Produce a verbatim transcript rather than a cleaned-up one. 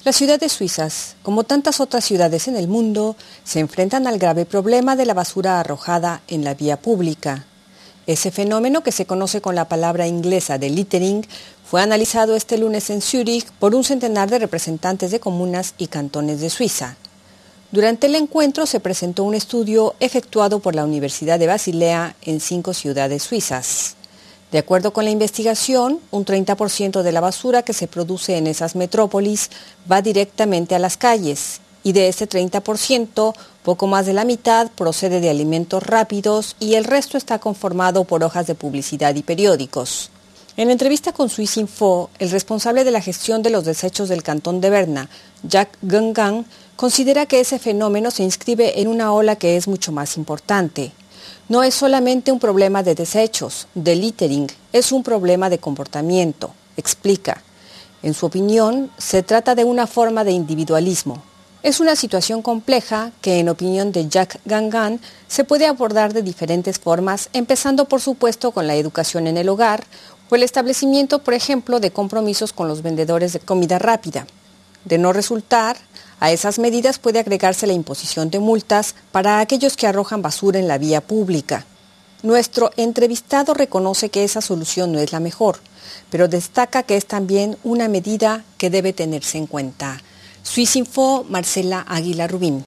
Las ciudades suizas, como tantas otras ciudades en el mundo, se enfrentan al grave problema de la basura arrojada en la vía pública. Ese fenómeno, que se conoce con la palabra inglesa de littering, fue analizado este lunes en Zúrich por un centenar de representantes de comunas y cantones de Suiza. Durante el encuentro se presentó un estudio efectuado por la Universidad de Basilea en cinco ciudades suizas. De acuerdo con la investigación, un treinta por ciento de la basura que se produce en esas metrópolis va directamente a las calles, y de ese treinta por ciento, poco más de la mitad procede de alimentos rápidos y el resto está conformado por hojas de publicidad y periódicos. En entrevista con Suisse Info, el responsable de la gestión de los desechos del cantón de Berna, Jacques Gangan, considera que ese fenómeno se inscribe en una ola que es mucho más importante. No es solamente un problema de desechos, de littering, es un problema de comportamiento, explica. En su opinión, se trata de una forma de individualismo. Es una situación compleja que, en opinión de Jacques Gangan, se puede abordar de diferentes formas, empezando por supuesto con la educación en el hogar o el establecimiento, por ejemplo, de compromisos con los vendedores de comida rápida. De no resultar, a esas medidas puede agregarse la imposición de multas para aquellos que arrojan basura en la vía pública. Nuestro entrevistado reconoce que esa solución no es la mejor, pero destaca que es también una medida que debe tenerse en cuenta. Suisse Info, Marcela Águila Rubín.